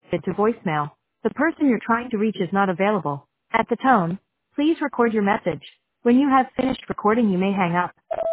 to voicemail. The person you're trying to reach is not available. At the tone, please record your message. When you have finished recording, you may hang up.